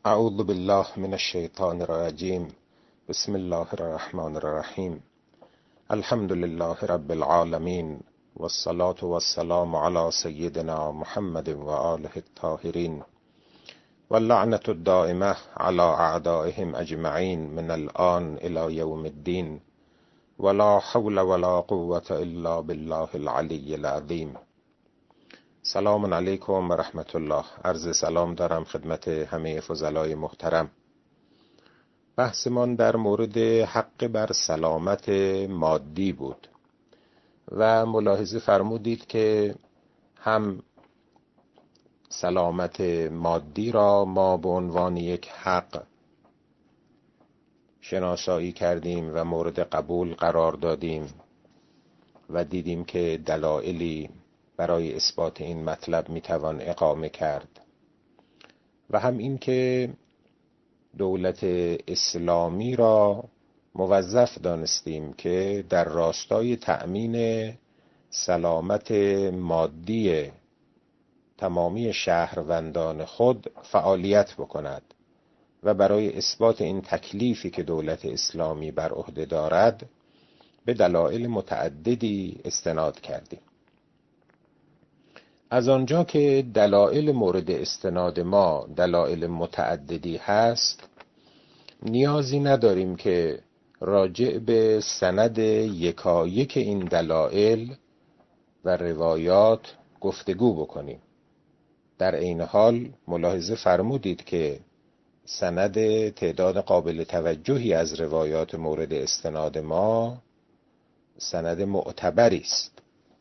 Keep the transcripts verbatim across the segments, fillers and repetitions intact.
اعوذ بالله من الشیطان الرجیم. بسم الله الرحمن الرحیم. الحمد لله رب العالمین والصلاة والسلام علی سیدنا محمد و آله الطاهرین واللعنة الدائمة علی اعدائهم اجمعین من الآن الی یوم الدین ولا حول ولا قوة الا بالله العلی العظیم. سلام علیکم و رحمت الله. عرض سلام دارم خدمت همه فضلای محترم. بحثمان در مورد حق بر سلامت مادی بود و ملاحظه فرمودید که هم سلامت مادی را ما به عنوان یک حق شناسایی کردیم و مورد قبول قرار دادیم و دیدیم که دلایلی برای اثبات این مطلب میتوان اقامه کرد و هم این که دولت اسلامی را موظف دانستیم که در راستای تأمین سلامت مادی تمامی شهروندان خود فعالیت بکند و برای اثبات این تکلیفی که دولت اسلامی بر عهده دارد به دلایل متعددی استناد کردیم. از آنجا که دلایل مورد استناد ما دلایل متعددی هست، نیازی نداریم که راجع به سند یکایک این دلایل و روایات گفتگو بکنیم. در عین حال ملاحظه فرمودید که سند تعداد قابل توجهی از روایات مورد استناد ما سند معتبری است.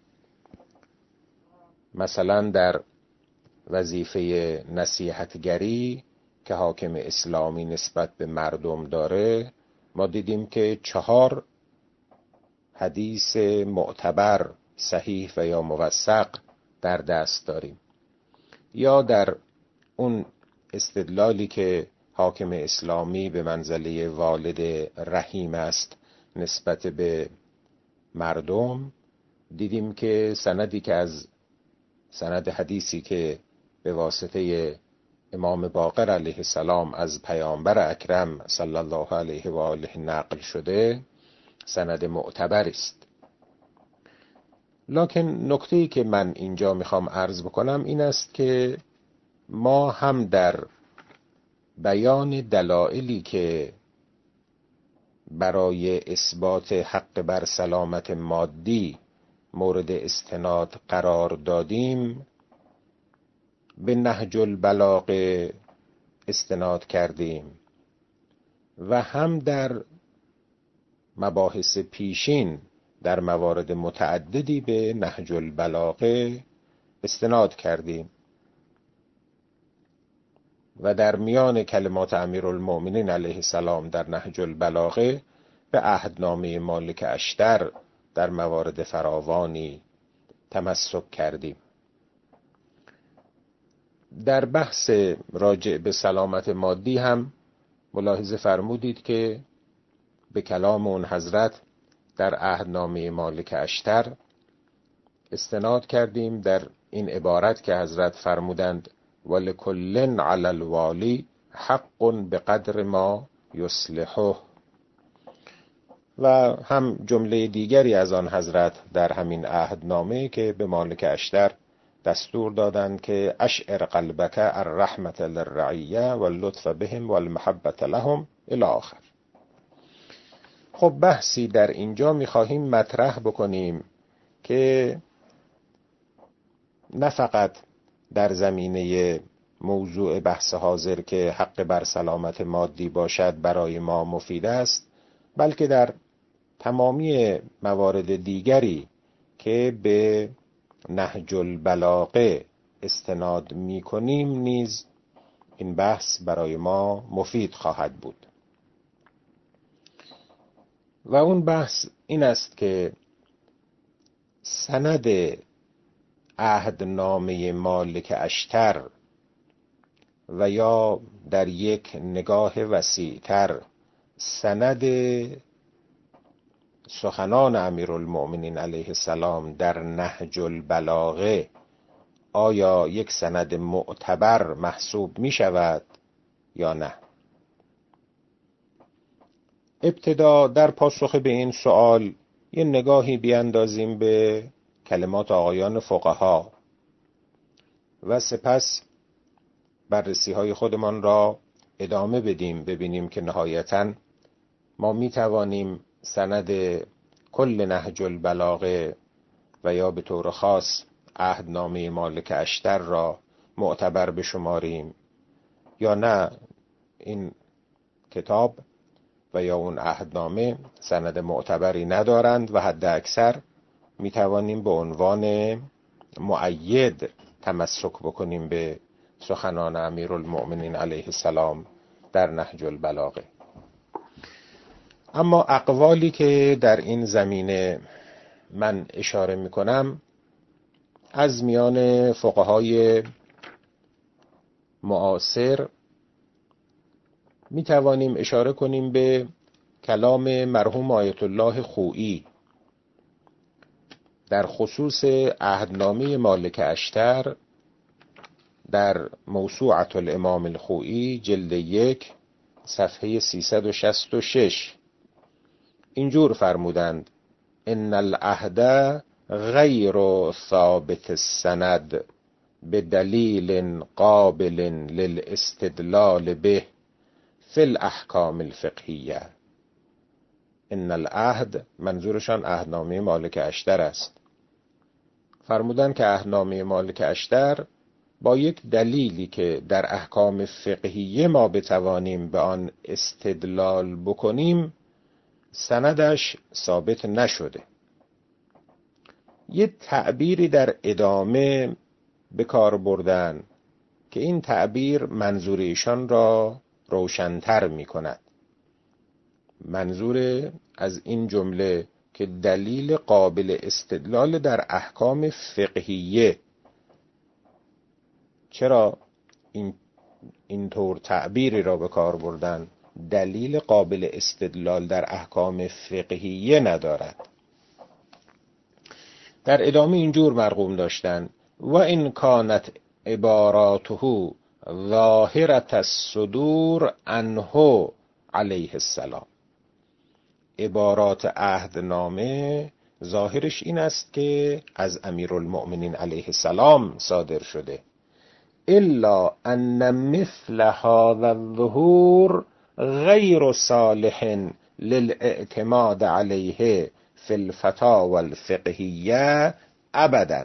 مثلا در وظیفه نصیحتگری که حاکم اسلامی نسبت به مردم داره، ما دیدیم که چهار حدیث معتبر صحیح و یا موثق در دست داریم. یا در اون استدلالی که حاکم اسلامی به منزله والد رحیم است نسبت به مردم، دیدیم که سندی که از سند حدیثی که به واسطه امام باقر علیه السلام از پیامبر اکرم صلی الله علیه و آله نقل شده سند معتبر است. لکن نکته‌ای که من اینجا میخوام عرض بکنم این است که ما هم در بیان دلایلی که برای اثبات حق بر سلامت مادی مورد استناد قرار دادیم به نهج البلاغه استناد کردیم و هم در مباحث پیشین در موارد متعددی به نهج البلاغه استناد کردیم و در میان کلمات امیرالمؤمنین علیه السلام در نهج البلاغه به عهدنامه مالک اشتر در موارد فراوانی تمسک کردیم. در بحث راجع به سلامت مادی هم ملاحظه فرمودید که به کلام اون حضرت در عهدنامه مالک اشتر استناد کردیم در این عبارت که حضرت فرمودند ولکل علی الوالی حق بقدر ما یصلحه، و هم جمله دیگری از آن حضرت در همین عهدنامه که به مالک اشتر دستور دادند که اشعر قلبک الرحمت للرعیه واللطف بهم والمحبت لهم الی آخر. خب بحثی در اینجا می‌خواهیم مطرح بکنیم که نه فقط در زمینه موضوع بحث حاضر که حق بر سلامت مادی باشد برای ما مفید است، بلکه در تمامی موارد دیگری که به نهج البلاغه استناد می کنیم نیز این بحث برای ما مفید خواهد بود. و اون بحث این است که سند عهدنامه مالک اشتر و یا در یک نگاه وسیع‌تر سند سخنان امیرالمؤمنین علیه السلام در نهج البلاغه آیا یک سند معتبر محسوب می شود یا نه؟ ابتدا در پاسخ به این سوال یه نگاهی بیاندازیم به کلمات آقایان فقها و سپس بررسی های خودمان را ادامه بدیم، ببینیم که نهایتاً ما می توانیم سند کل نهج البلاغه و یا به طور خاص عهدنامه مالک اشتر را معتبر بشماریم یا نه این کتاب و یا اون عهدنامه سند معتبری ندارند و حد اکثر می توانیم به عنوان مؤید تمسک بکنیم به سخنان امیرالمؤمنین علیه السلام در نهج البلاغه. اما اقوالی که در این زمینه من اشاره می کنم از میان فقهای معاصر می توانیم اشاره کنیم به کلام مرحوم آیت الله خویی در خصوص عهدنامه مالک اشتر در موسوعة الامام الخویی جلد یک صفحه سیصد و شصت و شش. اینجور فرمودند: ان العهد غیر ثابت السند بدلیل قابل للاستدلال به فی الاحکام الفقهیه. ان العهد منظورشان عهدنامه مالک اشتر است. فرمودند که عهدنامه مالک اشتر با یک دلیلی که در احکام فقهیه ما بتوانیم به آن استدلال بکنیم سندش ثابت نشده. یه تعبیری در ادامه به کار بردن که این تعبیر منظور ایشان را روشن‌تر می کند. منظور از این جمله که دلیل قابل استدلال در احکام فقهیه، چرا این اینطور تعبیری را به کار بردن؟ دلیل قابل استدلال در احکام فقهیه ندارد. در ادامه اینجور مرقوم داشتن: و این کانت عباراته ظاهرة الصدور عنه علیه السلام. عبارات عهدنامه ظاهرش این است که از امیرالمؤمنین علیه السلام صادر شده. الا ان مثل هذا الظهور غیر صالح للاعتماد علیه فی الفتاوی الفقهیه ابدا.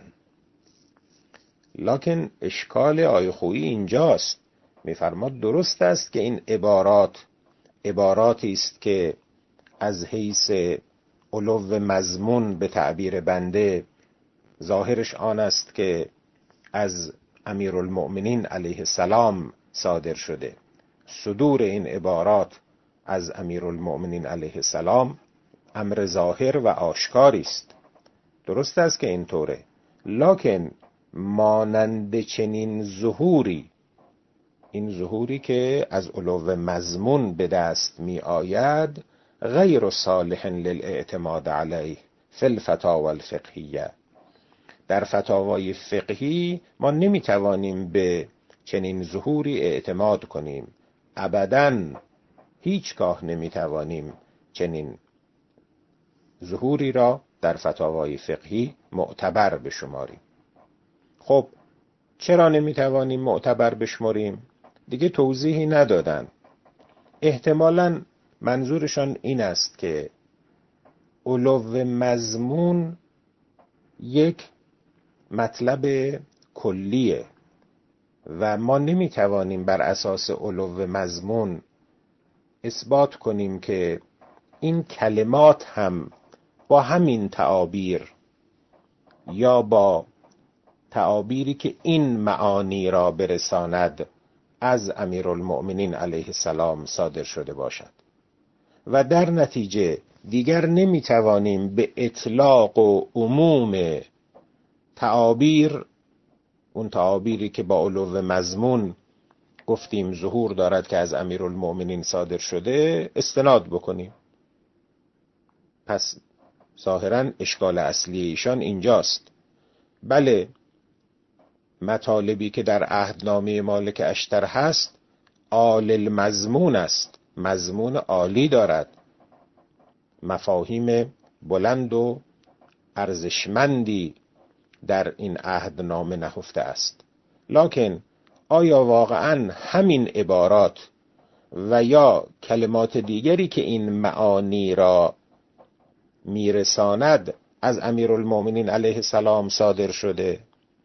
لکن اشکال آیه خویی اینجاست. میفرماد درست است که این عبارات عباراتی است که از حیث علو مضمون به تعبیر بنده ظاهرش آن است که از امیرالمؤمنین علیه السلام صادر شده. صدور این عبارات از امیرالمؤمنین علیه السلام امر ظاهر و آشکاری است. درست است که اینطوره، لکن مانند چنین ظهوری، این ظهوری که از علو مضمون به دست می آید، غیر صالح للاعتماد علیه فی الفتاوی الفقهیه. در فتاوای فقهی ما نمی توانیم به چنین ظهوری اعتماد کنیم. ابداً هیچگاه نمی توانیم چنین ظهوری را در فتاوای فقهی معتبر بشماریم. خب چرا نمی توانیم معتبر بشماریم؟ دیگه توضیحی ندادن. احتمالاً منظورشان این است که علو مضمون یک مطلب کلیه و ما نمی توانیم بر اساس علو مضمون اثبات کنیم که این کلمات هم با همین تعابیر یا با تعابیری که این معانی را برساند از امیرالمؤمنین علیه السلام صادر شده باشد و در نتیجه دیگر نمی توانیم به اطلاق و عموم تعابیر، اون تعابیری که با علو مضمون گفتیم ظهور دارد که از امیرالمؤمنین صادر شده، استناد بکنیم. پس ظاهراً اشکال اصلی ایشان اینجاست. بله، مطالبی که در عهدنامه مالک اشتر هست عال المضمون است، مضمون عالی دارد، مفاهیم بلند و ارزشمندی در این عهدنامه نهفته است. لکن آیا واقعا همین عبارات و یا کلمات دیگری که این معانی را میرساند از امیرالمؤمنین علیه السلام صادر شده؟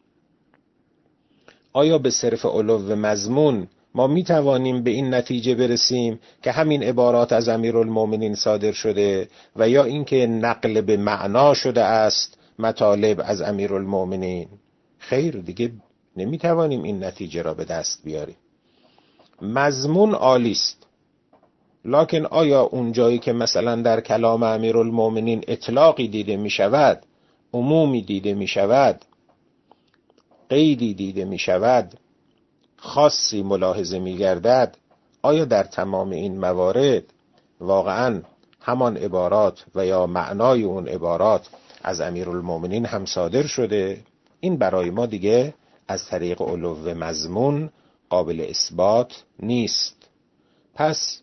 آیا به صرف علو مضمون ما می توانیم به این نتیجه برسیم که همین عبارات از امیرالمؤمنین صادر شده و یا اینکه نقل به معنا شده است مطالب از امیرالمؤمنین؟ خیر، دیگه نمی توانیم این نتیجه را به دست بیاریم. مضمون عالی است، لکن آیا اون جایی که مثلا در کلام امیرالمؤمنین اطلاقی دیده می شود، عمومی دیده می شود، قیدی دیده می شود، خاصی ملاحظه می گردد، آیا در تمام این موارد واقعا همان عبارات و یا معنای اون عبارات از امیرالمؤمنین هم صادر شده؟ این برای ما دیگه از طریق علو مضمون قابل اثبات نیست. پس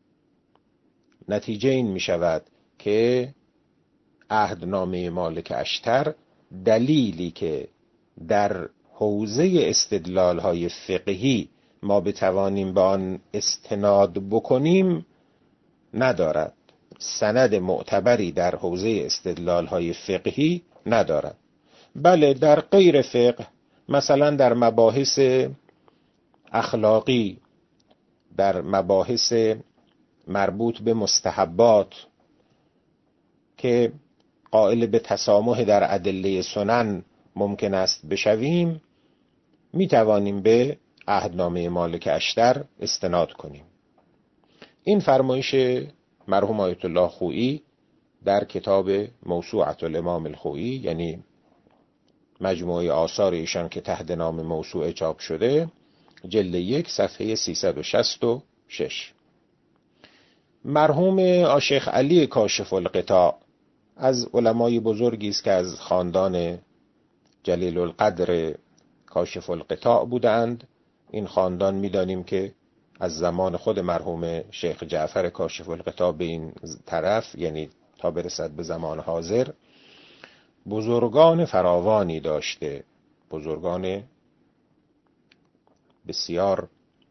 نتیجه این می شود که عهدنامه مالک اشتر دلیلی که در حوزه استدلال های فقهی ما بتوانیم به آن استناد بکنیم ندارد، سند معتبری در حوزه استدلال های فقهی ندارد. بله در غیر فقه، مثلا در مباحث اخلاقی، در مباحث مربوط به مستحبات که قائل به تسامح در ادله سنن ممکن است بشویم، می توانیم به عهدنامه مالک اشتر استناد کنیم. این فرمایش مرحوم آیت الله خویی در کتاب موسوعة الامام الخویی، یعنی مجموعه آثار ایشان که تحت نام موسوعه چاپ شده، جلد یک صفحه سیصد و شصت و شش. مرحوم آشیخ علی کاشف الغطاء از علمای بزرگی است که از خاندان جلیل القدر کاشف الغطاء بودند. این خاندان می‌دانیم که از زمان خود مرحوم شیخ جعفر کاشف الغطاء به این طرف، یعنی تا برسد به زمان حاضر، بزرگان فراوانی داشته، بزرگان بسیار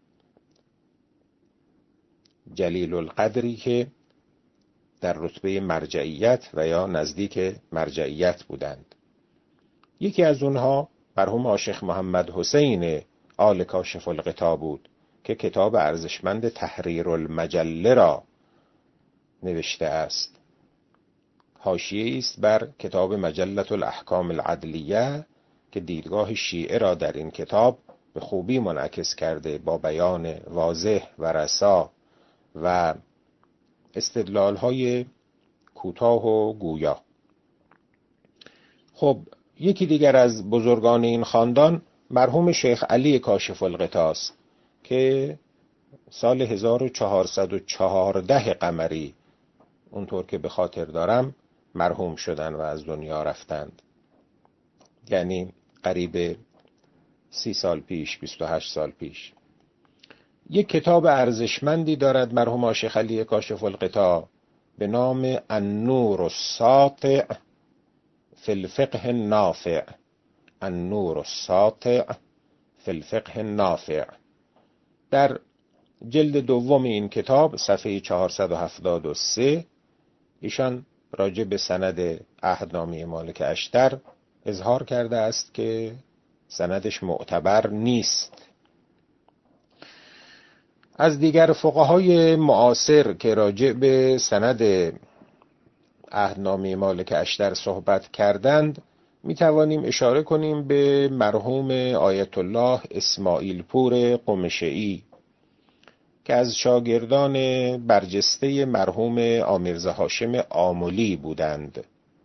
جلیل القدری که در رتبه مرجعیت و یا نزدیک مرجعیت بودند. یکی از اونها مرحوم آشیخ محمد حسین آل کاشف الغطاء بود که کتاب ارزشمند تحریر المجله را نوشته است. حاشیه است بر کتاب مجلة الاحکام العدلیه که دیدگاه شیعه را در این کتاب به خوبی منعکس کرده، با بیان واضح و رسا و استدلال‌های کوتاه و گویا. خب یکی دیگر از بزرگان این خاندان مرحوم شیخ علی کاشف الغطاء است که سال هزار و چهارصد و چهارده قمری، اونطور که به خاطر دارم، مرحوم شدن و از دنیا رفتند. یعنی قریب سی سال پیش، بیست و هشت سال پیش. یک کتاب ارزشمندی دارد مرحوم شیخ علی کاشف الغطاء به نام النور الساطع فی الفقه النافع. النور الساطع فی الفقه النافع. در جلد دوم این کتاب صفحه چهارصد و هفتاد و سه ایشان راجع به سند عهدنامه مالک اشتر اظهار کرده است که سندش معتبر نیست. از دیگر فقهای معاصر که راجع به سند عهدنامه مالک اشتر صحبت کردند می توانیم اشاره کنیم به مرحوم آیت الله اسماعیل پور قمشه‌ای که از شاگردان برجسته مرحوم آمیرزا هاشم آملی بودند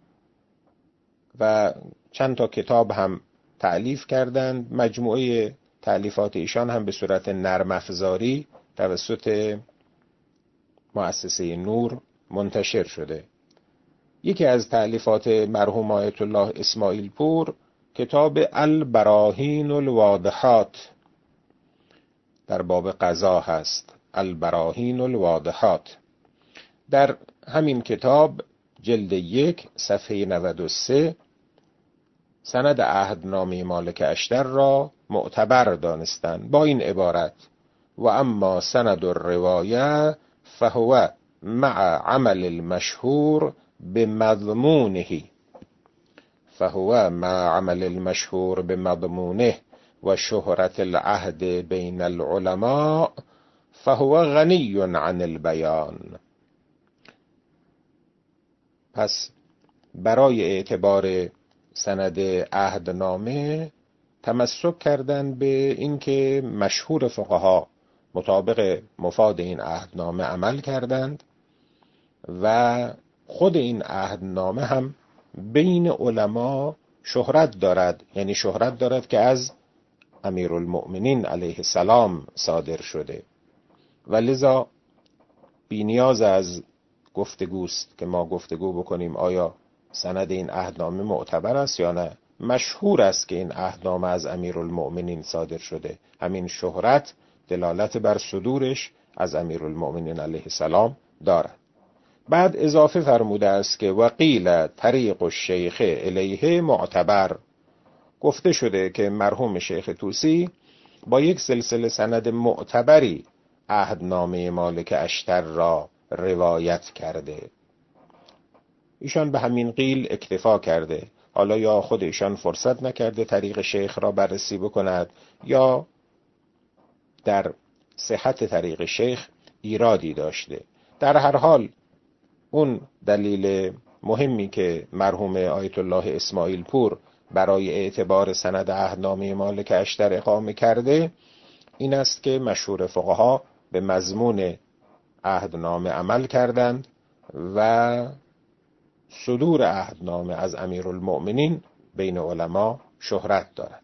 و چند تا کتاب هم تألیف کردند. مجموعه تألیفات ایشان هم به صورت نرم افزاری توسط مؤسسه نور منتشر شده. یکی از تألیفات مرحوم آیت الله اسماعیل پور کتاب البراهین الواضحات در باب قضا هست، البراهین الواضحات. در همین کتاب جلد یک صفحه نود و سه سند عهدنامه مالک اشتر را معتبر دانستند با این عبارت: و اما سند الروایه فهو مع عمل المشهور بمضمونه فهو مع عمل المشهور بمضمونه و شهرت العهد بین العلماء فهو غنی عن البیان. پس برای اعتبار سند عهدنامه تمسک کردند به اینکه مشهور فقها مطابق مفاد این عهدنامه عمل کردند و خود این عهدنامه هم بین علما شهرت دارد، یعنی شهرت دارد که از امیرالمؤمنین علیه السلام صادر شده و لذا بی نیاز از گفتگوست که ما گفتگو بکنیم آیا سند این عهدنامه معتبر است یا نه. مشهور است که این عهدنامه از امیرالمؤمنین صادر شده، همین شهرت دلالت بر صدورش از امیرالمؤمنین علیه السلام دارد. بعد اضافه فرموده است که وقیل طریق الشیخ الیه معتبر، گفته شده که مرحوم شیخ طوسی با یک سلسله سند معتبری عهدنامه مالک اشتر را روایت کرده. ایشان به همین قیل اکتفا کرده. حالا یا خود ایشان فرصت نکرده طریق شیخ را بررسی بکند یا در صحت طریق شیخ ایرادی داشته. در هر حال اون دلیل مهمی که مرحوم آیت الله اسماعیل پور برای اعتبار سند عهدنامه مالک اشتر اقامه کرده این است که مشهور فقها به مضمون عهدنامه عمل کردند و صدور عهدنامه از امیرالمؤمنین بین علما شهرت دارد.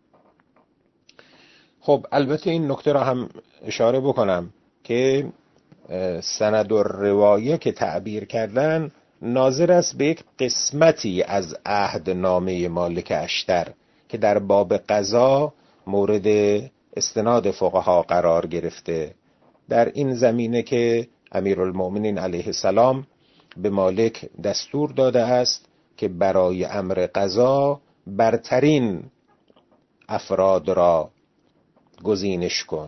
خب البته این نکته را هم اشاره بکنم که سند و روایه که تعبیر کردن ناظر است به یک قسمتی از عهدنامه مالک اشتر که در باب قضا مورد استناد فقها قرار گرفته، در این زمینه که امیرالمؤمنین علیه السلام به مالک دستور داده است که برای امر قضا برترین افراد را گزینش کن.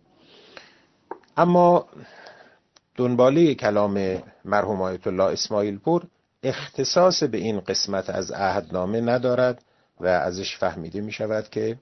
اما دنباله کلام مرحوم آیت الله اسماعیل پور اختصاص به این قسمت از عهدنامه ندارد و ازش فهمیده می شود که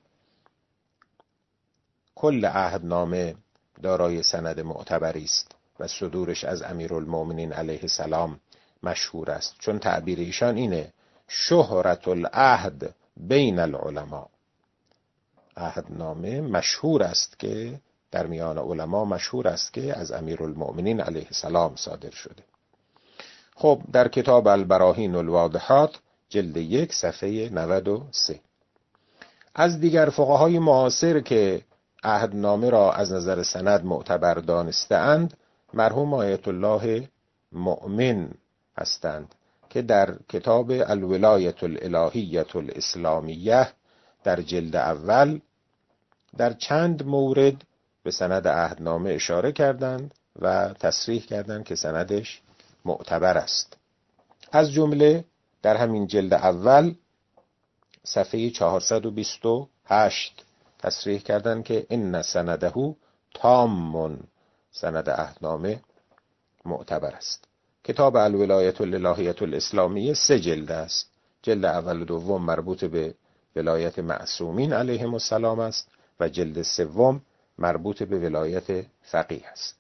کل عهدنامه دارای سند معتبری است و صدورش از امیرالمؤمنین علیه السلام مشهور است، چون تعبیر ایشان اینه: شهرت العهد بین العلماء. عهدنامه مشهور است که در میان علما مشهور است که از امیرالمؤمنین علیه السلام صادر شده. خب در کتاب البراهین الواضحات جلد یک صفحه نود و سه از دیگر فقهای معاصر که عهدنامه را از نظر سند معتبر دانسته‌اند مرحوم آیت الله مؤمن هستند که در کتاب الولایة الالهیة الاسلامیه در جلد اول در چند مورد به سند عهدنامه اشاره کردند و تصریح کردند که سندش معتبر است. از جمله در همین جلد اول صفحه چهارصد و بیست و هشت تصریح کردند که ان سنده تام، سند عهدنامه معتبر است. کتاب الولایة الالهیة الاسلامیه سه جلد است. جلد اول و دوم مربوط به ولایت معصومین علیهم السلام است و جلد سوم مربوط به ولایت فقیه است.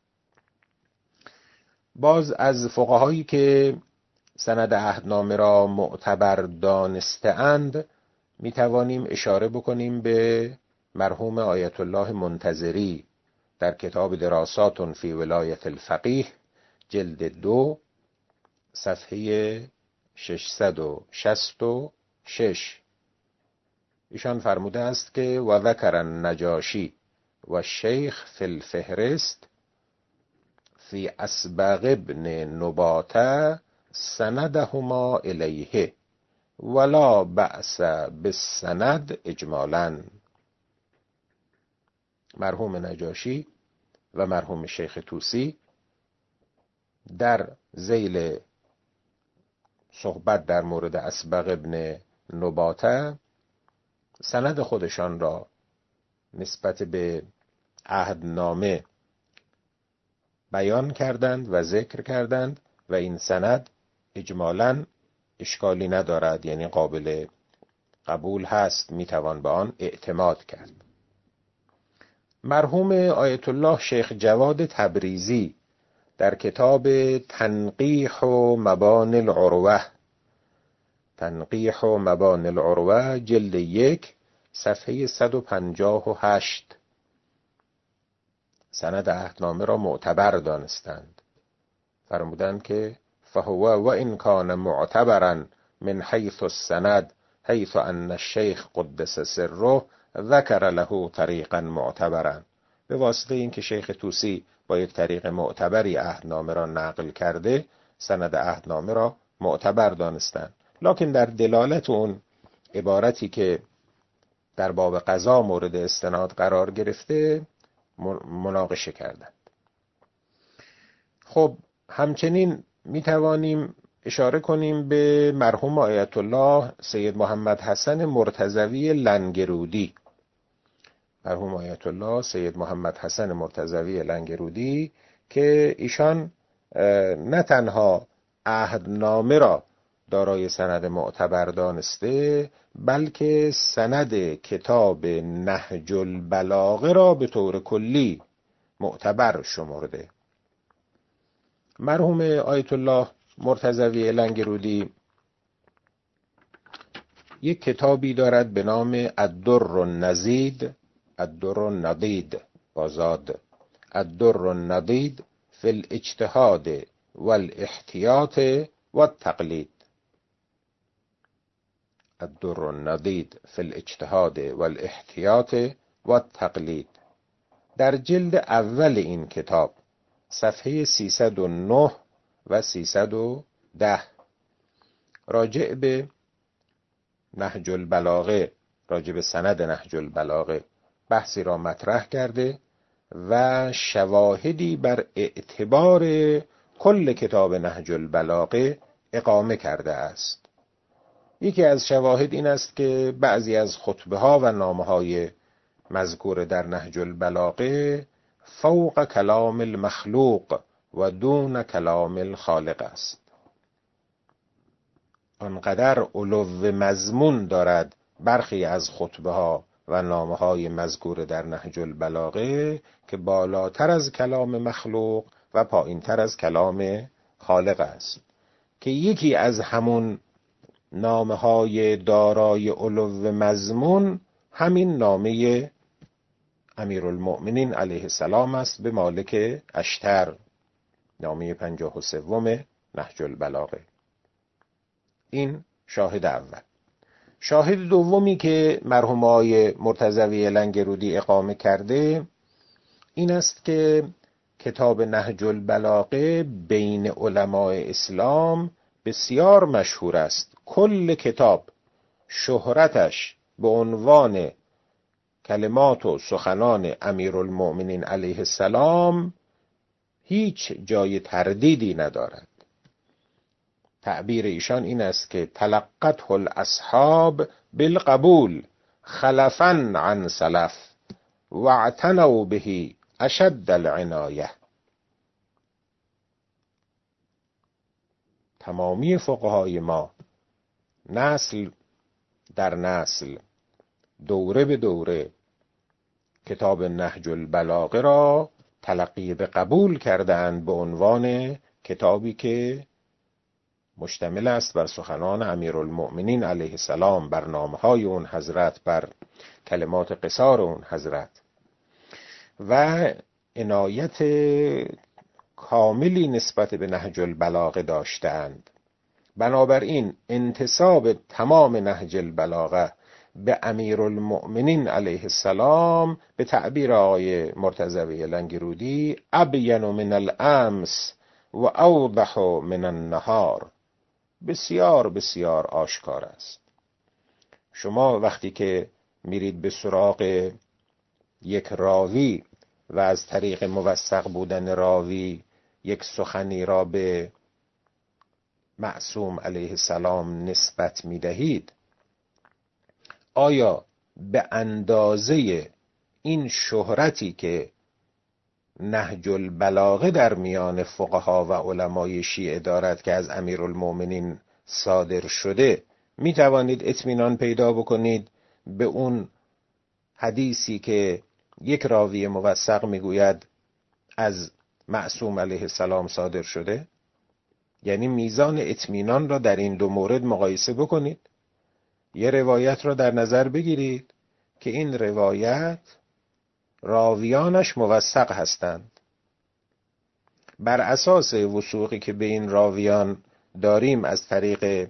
باز از فقهایی که سند عهدنامه را معتبر دانسته‌اند می توانیم اشاره بکنیم به مرحوم آیت الله منتظری در کتاب دراسات فی ولایت الفقیه جلد دو صفحه ششصد و شصت و شش. ایشان فرموده است که و ذکر النجاشی و شیخ فی الفهرست فی اسبغ ابن نباته سندهما الیه ولا بأس بالسند اجمالا. مرحوم نجاشی و مرحوم شیخ طوسی در ذیل صحبت در مورد اسبغ ابن نباته سند خودشان را نسبت به عهدنامه بیان کردند و ذکر کردند و این سند اجمالاً اشکالی ندارد، یعنی قابل قبول هست، میتوان به آن اعتماد کرد. مرحوم آیت الله شیخ جواد تبریزی در کتاب تنقیح و مبان العروة تنقیح و مبان العروة جلد یک صفحه صد و پنجاه و هشت سند عهدنامه را معتبر دانستند. فرمودند که فهو و ان کان معتبرا من حیث السند حیث ان الشیخ قدس سره ذکر له طریقا معتبرا. به واسطه اینکه شیخ طوسی با یک طریق معتبری عهدنامه را نقل کرده، سند عهدنامه را معتبر دانستند، لکن در دلالت اون عبارتی که در باب قضا مورد استناد قرار گرفته مناقشه کردند. خب همچنین می توانیم اشاره کنیم به مرحوم آیت الله سید محمد حسن مرتضوی لنگرودی. مرحوم آیت الله سید محمد حسن مرتضوی لنگرودی که ایشان نه تنها عهدنامه را دارای سند معتبر دانسته، بلکه سند کتاب نهج البلاغه را به طور کلی معتبر شمرده. مرحوم آیت الله مرتضوی لنگرودی یک کتابی دارد به نام الدر النضید الدر النضید بازاد الدر النضید فی الاجتهاد والاحتیاط والتقلید. الدر النضید فی الاجتهاد والاحتیاط والتقلید. در جلد اول این کتاب صفحه سیصد و نه و سیصد و ده راجع به نهج البلاغه، راجع به سند نهج البلاغه بحثی را مطرح کرده و شواهدی بر اعتبار کل کتاب نهج البلاغه اقامه کرده است. یکی از شواهد این است که بعضی از خطبه ها و نامه های مذکور در نهج البلاغه فوق کلام المخلوق و دون کلام الخالق است. آنقدر علو مضمون دارد برخی از خطبه ها و نامه های مذکور در نهج البلاغه که بالاتر از کلام مخلوق و پایینتر از کلام خالق است، که یکی از همون نامه های دارای علو مضمون همین نامه امیرالمؤمنین علیه السلام است به مالک اشتر، نامه پنجاه و سوم نهج البلاغه. این شاهد اول. شاهد دومی که مرحوم آقای مرتضوی لنگرودی اقامه کرده این است که کتاب نهج البلاغه بین علمای اسلام بسیار مشهور است. کل کتاب شهرتش به عنوان کلمات و سخنان امیرالمؤمنین علیه السلام هیچ جای تردیدی ندارد. تعبیر ایشان این است که تلقته الاصحاب بالقبول خلفا عن سلف واعتنوا به اشد العنایه. تمامی فقهای ما نسل در نسل، دوره به دوره، کتاب نهج البلاغه را تلقی به قبول کردند به عنوان کتابی که مشتمل است بر سخنان امیرالمؤمنین علیه السلام، بر نامه‌های اون حضرت، بر کلمات قصار اون حضرت، و عنایت کاملی نسبت به نهج البلاغه داشتند. بنابراین انتساب تمام نهج البلاغه به امیرالمؤمنین علیه السلام به تعبیر آقای مرتضوی لنگرودی ابین من الامس و اوضح من النهار، بسیار بسیار آشکار است. شما وقتی که میرید به سراغ یک راوی و از طریق موثق بودن راوی یک سخنی را به معصوم علیه السلام نسبت می دهید، آیا به اندازه این شهرتی که نهج البلاغه در میان فقها و علمای شیعه دارد که از امیرالمؤمنین صادر شده می توانید اطمینان پیدا بکنید به اون حدیثی که یک راوی موثق میگوید از معصوم علیه السلام صادر شده؟ یعنی میزان اطمینان را در این دو مورد مقایسه بکنید. یه روایت را در نظر بگیرید که این روایت راویانش موثق هستند. بر اساس وثوقی که به این راویان داریم از طریق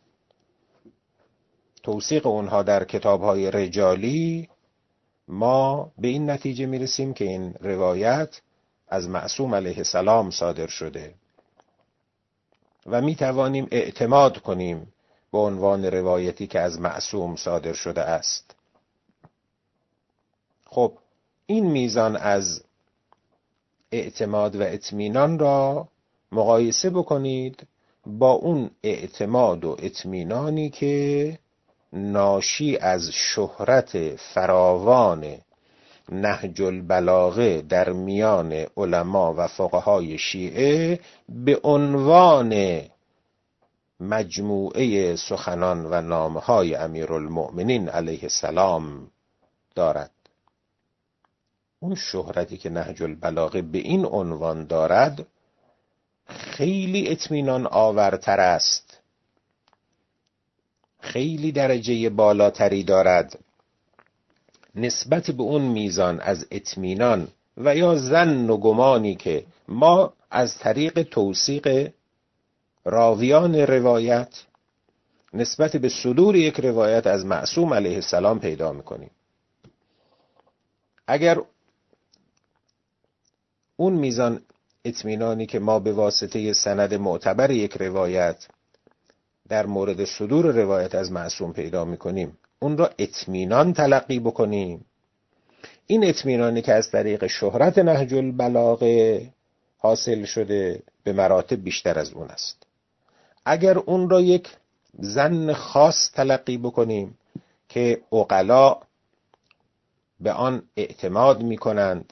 توثیق اونها در کتاب‌های رجالی، ما به این نتیجه میرسیم که این روایت از معصوم علیه السلام صادر شده و میتوانیم اعتماد کنیم به عنوان روایتی که از معصوم صادر شده است. خب این میزان از اعتماد و اطمینان را مقایسه بکنید با اون اعتماد و اطمینانی که ناشی از شهرت فراوان نهج البلاغه در میان علما و فقهای شیعه به عنوان مجموعه سخنان و نامه‌های امیرالمؤمنین علیه السلام دارد. اون شهرتی که نهج البلاغه به این عنوان دارد خیلی اطمینان آورتر است، خیلی درجه بالاتری دارد نسبت به اون میزان از اطمینان و یا ظن و گمانی که ما از طریق توثیق راویان روایت نسبت به صدور یک روایت از معصوم علیه السلام پیدا میکنیم. اگر اون میزان اطمینانی که ما به واسطه سند معتبر یک روایت در مورد صدور روایت از معصوم پیدا میکنیم اون را اطمینان تلقی بکنیم، این اطمینانی که از طریق شهرت نهج البلاغه حاصل شده به مراتب بیشتر از اون است. اگر اون را یک ظن خاص تلقی بکنیم که عقلا به آن اعتماد میکنند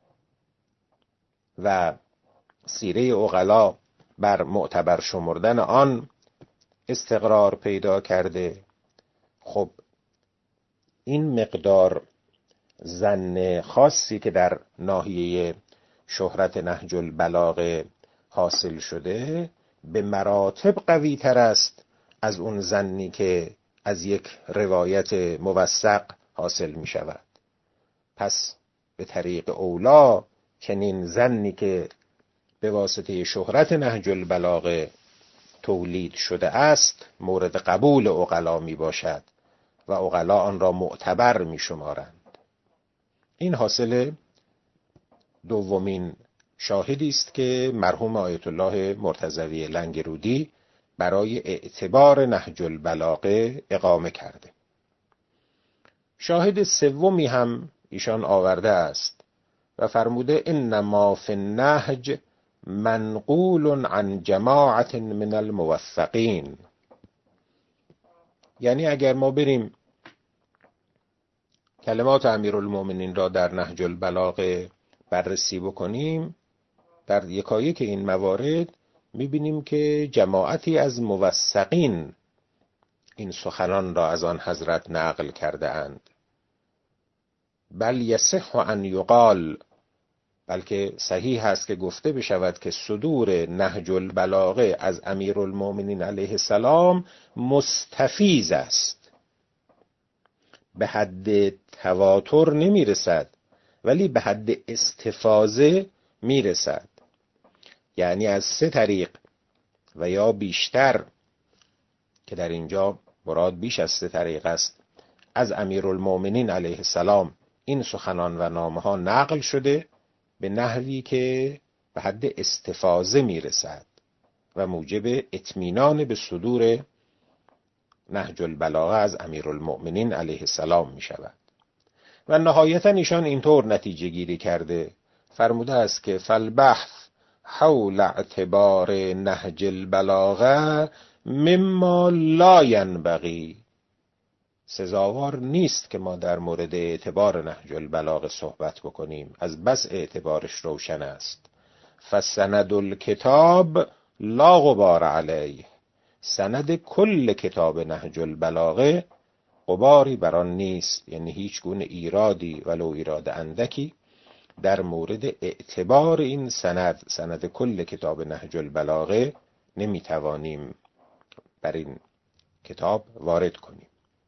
و سیره عقلا بر معتبر شمردن آن استقرار پیدا کرده، خب این مقدار ظن خاصی که در ناحیه شهرت نهج البلاغه حاصل شده به مراتب قوی تر است از اون ظنی که از یک روایت موثق حاصل می شود. پس به طریق اولا چنین ظنی که به واسطه شهرت نهج البلاغه تولید شده است مورد قبول عقلا می باشد و عقلا آن را معتبر می شمارند. این حاصل دومین شاهدی است که مرحوم آیت الله مرتضوی لنگرودی برای اعتبار نهج البلاغه اقامه کرده. شاهد سومی هم ایشان آورده است و فرموده انما فی النهج منقول عن جماعت من الموثقین. یعنی اگر ما بریم کلمات امیرالمؤمنین را در نهج البلاغه بررسی بکنیم، در یکایک این موارد میبینیم که جماعتی از موثقین این سخنان را از آن حضرت نقل کرده اند. بل یصح ان یقال، بلکه صحیح است که گفته بشود که صدور نهج البلاغه از امیرالمؤمنین علیه السلام مستفیض است، به حد تواتر نمی رسد ولی به حد استفاضه می رسد. یعنی از سه طریق و یا بیشتر، که در اینجا مراد بیش از سه طریق است، از امیرالمؤمنین علیه السلام این سخنان و نامه ها نقل شده به نحوی که به حد استفاضه می رسد و موجب اطمینان به صدور نهج البلاغه از امیرالمؤمنین علیه السلام می شود. و نهایتا ایشان اینطور نتیجه گیری کرده، فرموده است که فالبحث حول اعتبار نهج البلاغه مما لا ینبغی، سزاوار نیست که ما در مورد اعتبار نهج البلاغه صحبت بکنیم، از بس اعتبارش روشن است. فسند الکتاب لا غبار علیه، سند کل کتاب نهج البلاغه غباری بر آن نیست، یعنی هیچ گونه ایرادی ولو ایراد اندکی در مورد اعتبار این سند سند کل کتاب نهج البلاغه نمیتوانیم بر این کتاب وارد کنیم.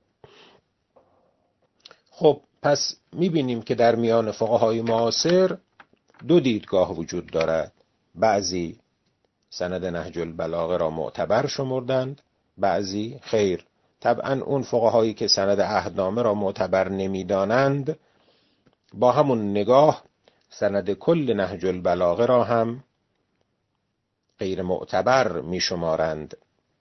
خب پس میبینیم که در میان فقهای معاصر دو دیدگاه وجود دارد. بعضی سند نهج البلاغه را معتبر شمردند، بعضی خیر. طبعا اون فقهایی که سند عهدنامه را معتبر نمیدانند با همون نگاه سند کل نهج البلاغه را هم غیر معتبر می شمارند.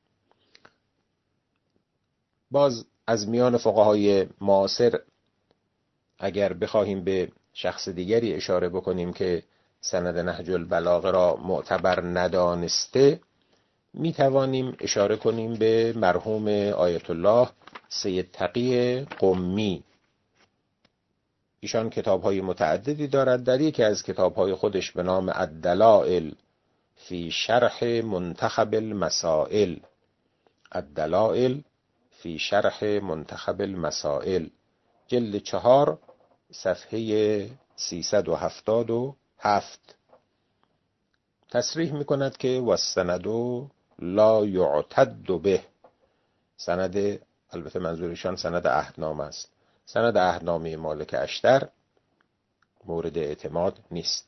باز از میان فقهای معاصر اگر بخواهیم به شخص دیگری اشاره بکنیم که سند نهج البلاغه را معتبر ندانسته، می توانیم اشاره کنیم به مرحوم آیت الله سید تقی قمی. ایشان کتاب‌های متعددی دارد. در یکی از کتاب‌های خودش به نام الدلائل فی شرح منتخب المسائل، الدلائل فی شرح منتخب المسائل، جلد چهار صفحه سیصد و هفتاد و هفت، تصریح می‌کند که والسند لا یعتد به، سند، البته منظورشان سند عهدنامه است، سند عهدنامه مالک اشتر مورد اعتماد نیست.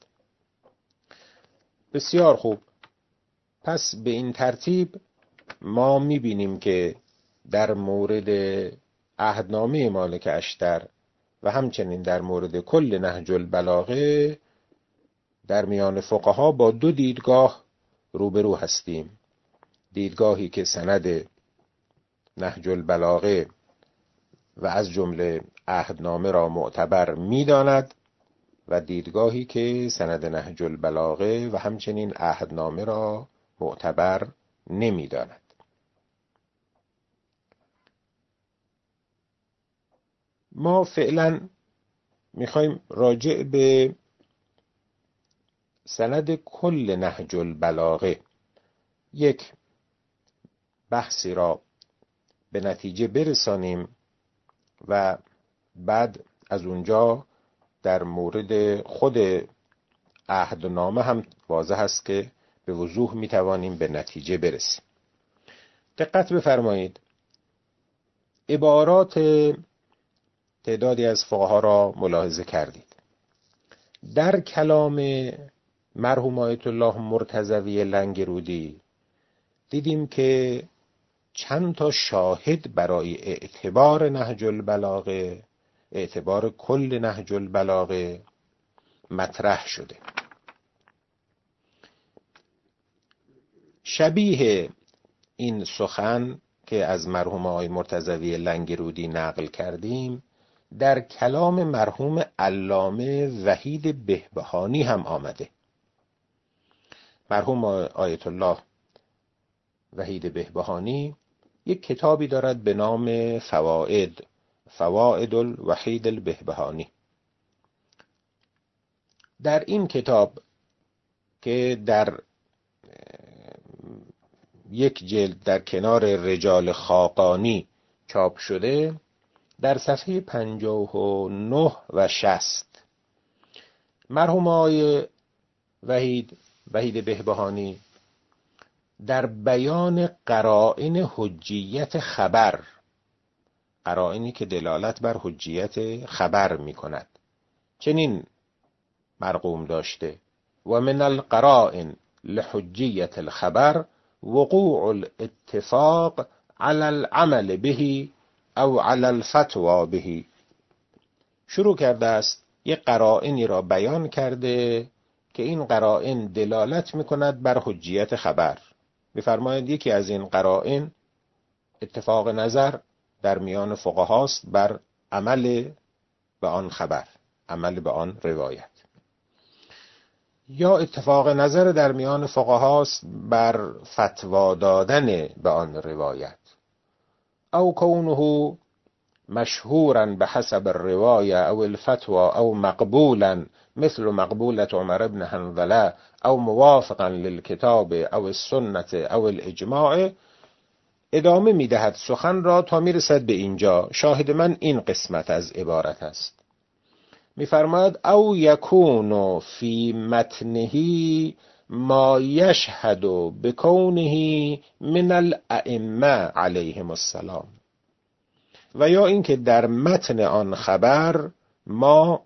بسیار خوب. پس به این ترتیب ما می‌بینیم که در مورد عهدنامه مالک اشتر و همچنین در مورد کل نهج البلاغه در میان فقها با دو دیدگاه روبرو هستیم. دیدگاهی که سند نهج البلاغه و از جمله عهدنامه را معتبر می‌داند و دیدگاهی که سند نهج البلاغه و همچنین عهدنامه را معتبر نمی‌داند. ما فعلا میخوایم راجع به سند کل نهج البلاغه یک بحثی را به نتیجه برسانیم و بعد از اونجا در مورد خود عهدنامه هم واضح است که به وضوح میتوانیم به نتیجه برسیم. دقت بفرمایید، عبارات تعدادی از فقها را ملاحظه کردید. در کلام مرحوم آیت الله مرتضوی لنگرودی دیدیم که چند تا شاهد برای اعتبار نهج البلاغه، اعتبار کل نهج البلاغه مطرح شده. شبیه این سخن که از مرحوم آقای مرتضوی لنگرودی نقل کردیم در کلام مرحوم علامه وحید بهبهانی هم آمده. مرحوم آیت الله وحید بهبهانی یک کتابی دارد به نام فوائد، فوائد الوحید البهبهانی. در این کتاب که در یک جلد در کنار رجال خاقانی چاپ شده، در صفحه پنجاه و نه و شصت مرحوم آقای وحید وحید بهبهانی در بیان قرائن حجیت خبر، قرائنی که دلالت بر حجیت خبر می کند، چنین مرقوم داشته: و من القرائن لحجیت الخبر وقوع الاتفاق على العمل به او علی الفتوى به. شروع کرده است یک قرائنی را بیان کرده که این قرائن دلالت میکند بر حجیت خبر. بفرمایید یکی از این قرائن اتفاق نظر در میان فقهاست بر عمل به آن خبر، عمل به آن روایت. یا اتفاق نظر در میان فقهاست بر فتوا دادن به آن روایت، او کونه مشهورا بحسب الرواية او الفتوى او مقبولا مثل مقبولة عمر بن حنظلة او موافقا للكتاب او السنة او الاجماع. ادامه میدهد سخن را تا میرسد به اینجا. شاهد من این قسمت از عبارت است. میفرماید او یکون فی متنه ما یشهد بکونه من الائمه علیهم السلام، و یا اینکه در متن آن خبر ما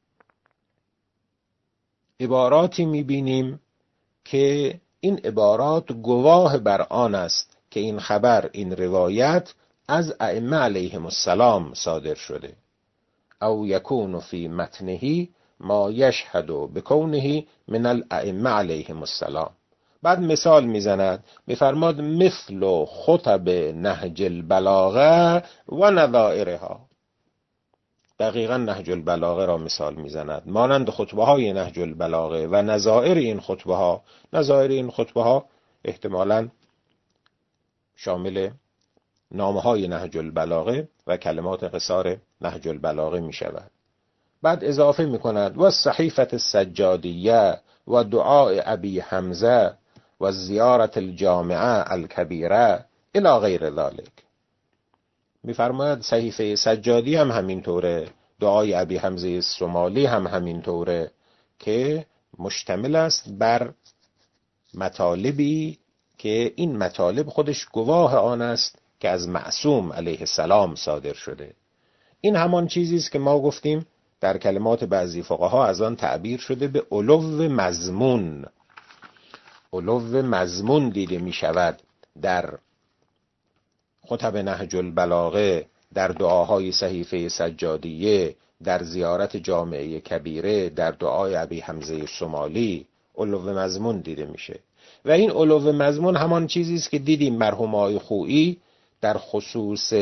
عباراتی میبینیم که این عبارات گواه بر آن است که این خبر، این روایت از ائمه علیهم السلام صادر شده. او یکون فی متنه ما یشهد بکونه من الائمه علیهم السلام. بعد مثال میزند، میفرماد مثل خطب نهج البلاغه و نظائرها. دقیقا نهج البلاغه را مثال میزند، مانند خطبه های نهج البلاغه و نظائر این خطبه ها. نظائر این خطبه ها احتمالاً شامل نامه های نهج البلاغه و کلمات قصار نهج البلاغه می شود. بعد اضافه می کند و صحیفه السجادیه و دعاء ابی حمزه و زیارت الجامعه الکبیره الی غیر ذلك. می فرماید صحیفه سجادی هم همینطوره، دعای ابی حمزه الصومالی هم همینطوره که مشتمل است بر مطالبی که این مطالب خودش گواه آن است که از معصوم علیه السلام صادر شده. این همان چیزی است که ما گفتیم در کلمات بعضی فقها از آن تعبیر شده به علو مضمون. علو مضمون دیده می شود در خطب نهج البلاغه، در دعاهای صحیفه سجادیه، در زیارت جامعه کبیره، در دعای ابی حمزه الصومالی. علو مضمون دیده میشه و این علو مضمون همان چیزی است که دیدیم مرحوم آقای خویی در خصوص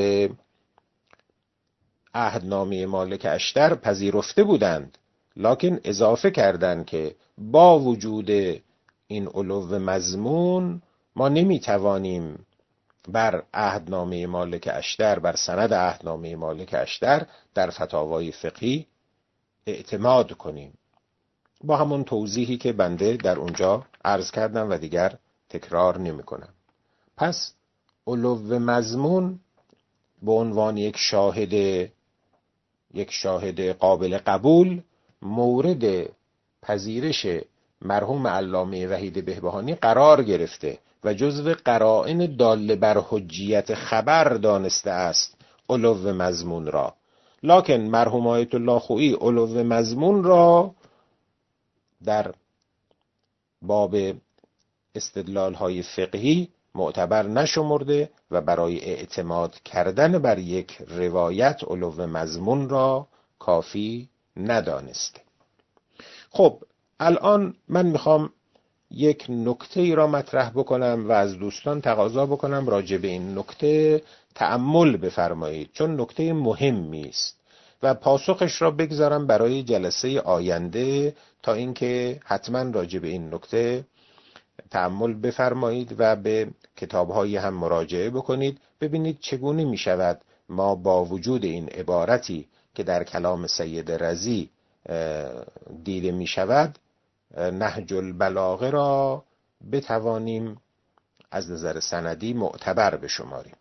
عهدنامه مالک اشتر پذیرفته بودند، لکن اضافه کردند که با وجود این علو مضمون ما نمیتوانیم بر عهدنامه مالک اشتر، بر سند عهدنامه مالک اشتر در فتاوای فقهی اعتماد کنیم، با همون توضیحی که بنده در اونجا عرض کردم و دیگر تکرار نمی کنم. پس علو مضمون به عنوان یک شاهد یک شاهد قابل قبول مورد پذیرش مرحوم علامه وحید بهبهانی قرار گرفته و جزو قرائن داله بر حجیت خبر دانسته است علو مضمون را. لکن مرحوم آیت الله خویی علو مضمون را در باب استدلال های فقهی معتبر نشمرده و برای اعتماد کردن بر یک روایت علو مضمون را کافی ندانسته. خب الان من میخوام یک نکته ای را مطرح بکنم و از دوستان تقاضا بکنم راجع به این نکته تأمل بفرمایید، چون نکته مهمی است و پاسخش را بگذارم برای جلسه آینده تا اینکه حتما راجع به این نکته تأمل بفرمایید و به کتاب‌های هم مراجعه بکنید، ببینید چگونه می شود ما با وجود این عبارتی که در کلام سید رضی دیده می شود نهج البلاغه را بتوانیم از نظر سندی معتبر بشماریم.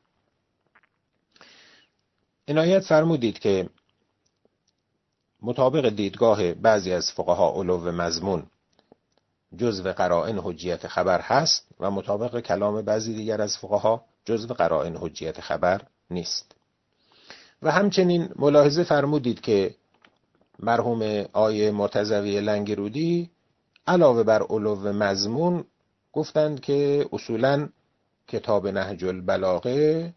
عنایت فرمودید که مطابق دیدگاه بعضی از فقها علو مضمون جزو قرائن حجیت خبر هست و مطابق کلام بعضی دیگر از فقها جزو قرائن حجیت خبر نیست. و همچنین ملاحظه فرمودید که مرحوم آیه مرتضوی لنگرودی علاوه بر علو مضمون گفتند که اصولاً کتاب نهج البلاغه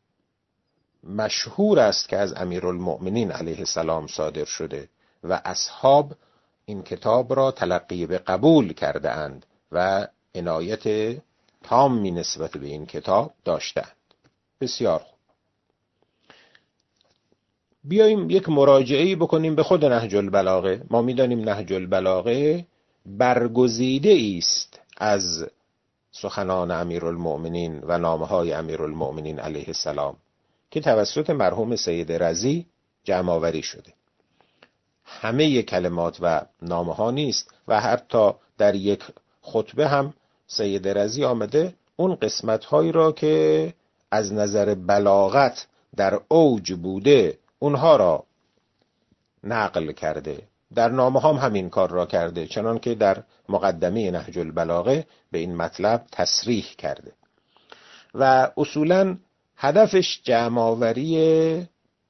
مشهور است که از امیرالمؤمنین علیه السلام صادر شده و اصحاب این کتاب را تلقی به قبول کرده اند و عنایت تامی نسبت به این کتاب داشتند. بسیار خوب. بیاییم یک مراجعه‌ای بکنیم به خود نهج البلاغه. ما می‌دانیم نهج البلاغه برگزیده است از سخنان امیرالمؤمنین و نامه‌های امیرالمؤمنین علیه السلام که توسط مرحوم سید رضی جمع آوری شده. همه کلمات و نامه ها نیست و حتی در یک خطبه هم سید رضی آمده اون قسمت هایی را که از نظر بلاغت در اوج بوده اونها را نقل کرده. در نامه هم همین کار را کرده، چنان که در مقدمه نهج البلاغه به این مطلب تصریح کرده و اصولاً هدفش جمع‌آوری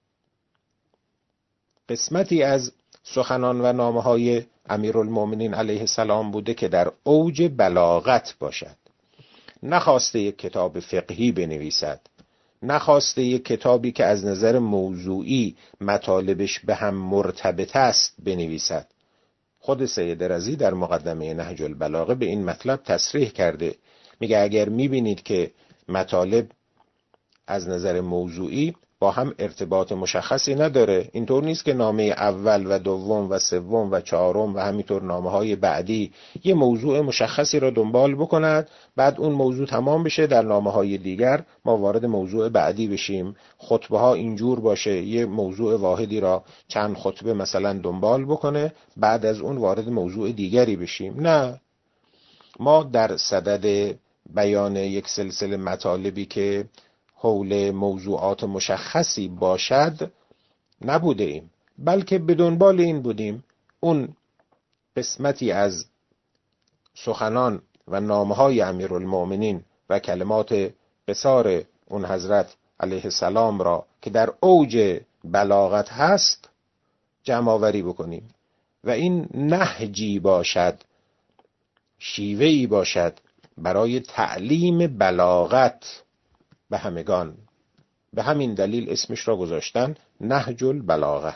قسمتی از سخنان و نامه‌های امیرالمؤمنین علیه السلام بوده که در اوج بلاغت باشد. نخواسته یک کتاب فقهی بنویسد، نخواسته یک کتابی که از نظر موضوعی مطالبش به هم مرتبط است بنویسد. خود سید رضی در مقدمه نهج البلاغه به این مطلب تصریح کرده. میگه اگر میبینید که مطالب از نظر موضوعی با هم ارتباط مشخصی نداره، اینطور نیست که نامه اول و دوم و سوم و چهارم و همینطور نامه‌های بعدی یه موضوع مشخصی را دنبال بکند، بعد اون موضوع تمام بشه در نامه‌های دیگر ما وارد موضوع بعدی بشیم. خطبه ها اینجور باشه، یه موضوع واحدی را چند خطبه مثلا دنبال بکنه، بعد از اون وارد موضوع دیگری بشیم. نه، ما در صدد بیان یک سلسله مطالبی که حول موضوعات مشخصی باشد نبوده ایم، بلکه به دنبال این بودیم اون قسمتی از سخنان و نامه‌های امیرالمؤمنین و کلمات قصار اون حضرت علیه السلام را که در اوج بلاغت هست جمع آوری بکنیم و این نهجی باشد، شیوهی باشد برای تعلیم بلاغت به همگان. به همین دلیل اسمش را گذاشتن نهج البلاغه.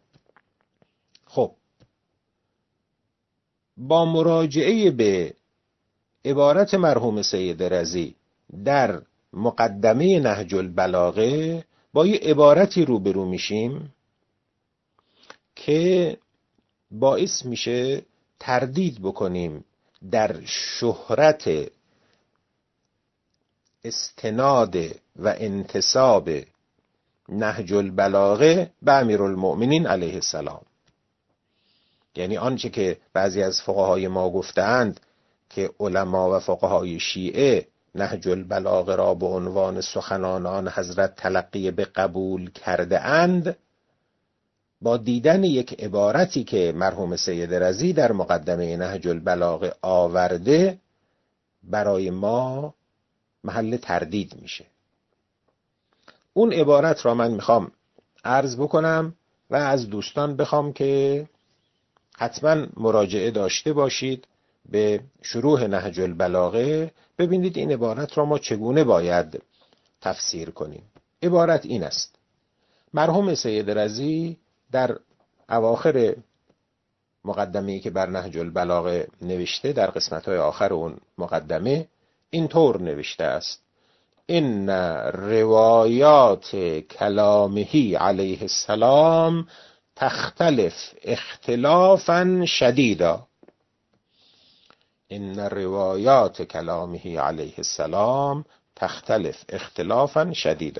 خب با مراجعه به عبارت مرحوم سید رضی در مقدمه نهج البلاغه با یه عبارتی روبرو میشیم که باعث میشه تردید بکنیم در شهرت استناد و انتساب نهج البلاغه به امیرالمؤمنین علیه السلام. یعنی آنچه که بعضی از فقهای ما گفتند که علما و فقهای شیعه نهج البلاغه را به عنوان سخنان حضرت تلقی به قبول کرده اند، با دیدن یک عبارتی که مرحوم سید رضی در مقدمه نهج البلاغه آورده برای ما محل تردید میشه. اون عبارت را من میخوام عرض بکنم و از دوستان بخوام که حتما مراجعه داشته باشید به شروح نهج البلاغه، ببینید این عبارت را ما چگونه باید تفسیر کنیم. عبارت این است: مرحوم سید رضی در اواخر مقدمه‌ای که بر نهج البلاغه نوشته، در قسمت‌های آخر اون مقدمه اینطور نوشته است: ان روایات کلامه علیه السلام تختلف اختلافا شدیدا. ان روایات کلامه علیه السلام تختلف اختلافا شدیدا.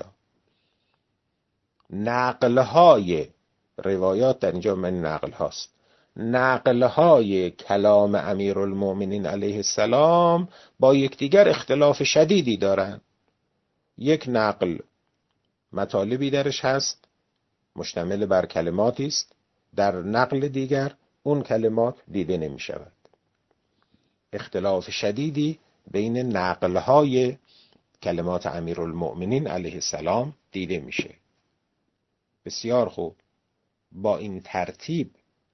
نقل‌های روایات در اینجا من نقل هاست، نقل‌های کلام امیرالمؤمنین علیه السلام با یکدیگر اختلاف شدیدی دارند. یک نقل مطالبی درش هست مشتمل بر کلماتی است، در نقل دیگر اون کلمات دیده نمی شود. اختلاف شدیدی بین نقل‌های کلمات امیرالمؤمنین علیه السلام دیده میشه. بسیار خوب. با این ترتیب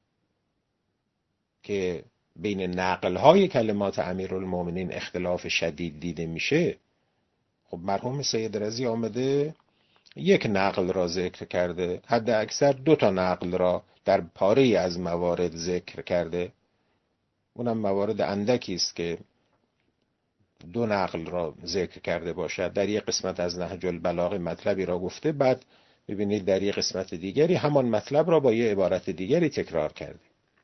که بین نقل‌های کلمات امیرالمؤمنین اختلاف شدید دیده میشه، خب مرحوم سید رضی آمده یک نقل را ذکر کرده، حد اکثر دو تا نقل را در پاره از موارد ذکر کرده. اونم موارد اندکی است که دو نقل را ذکر کرده باشد. در یک قسمت از نهج البلاغه مطلبی را گفته، بعد ببینید در یک قسمت دیگری همان مطلب را با یه عبارت دیگری تکرار کرده.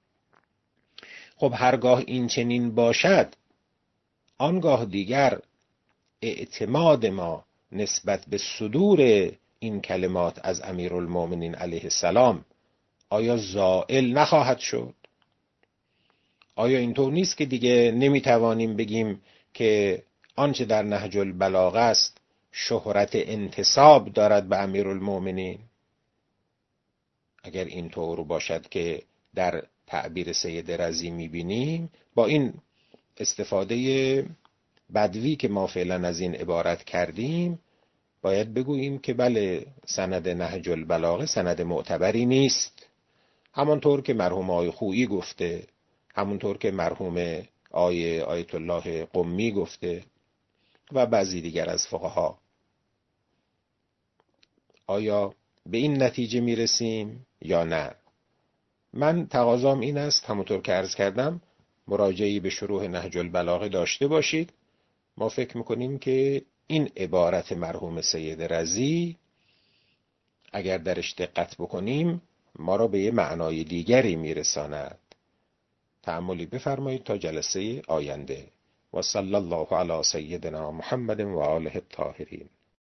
خب هرگاه این چنین باشد، آنگاه دیگر اعتماد ما نسبت به صدور این کلمات از امیرالمومنین علیه السلام آیا زائل نخواهد شد؟ آیا اینطور نیست که دیگه نمیتوانیم بگیم که آنچه در نهج البلاغه است شهرت انتساب دارد به امیرالمومنین؟ اگر اینطور باشد که در تعبیر سید رضی میبینیم، با این استفاده بدوی که ما فعلا از این عبارت کردیم، باید بگوییم که بله، سند نهج البلاغه سند معتبری نیست. همانطور که مرحوم آقای خویی گفته، همونطور که مرحوم آقای آیت الله قمی گفته و بعضی دیگر از فقها. آیا به این نتیجه میرسیم یا نه؟ من تقاضام این است، همونطور که عرض کردم، مراجعه‌ای به شروح نهج البلاغه داشته باشید. ما فکر میکنیم که این عبارت مرحوم سید رضی اگر درش دقت بکنیم ما را به یه معنای دیگری میرساند. تأملی بفرمایید تا جلسه آینده. و صلی الله علی سیدنا محمد و آله الطاهرین.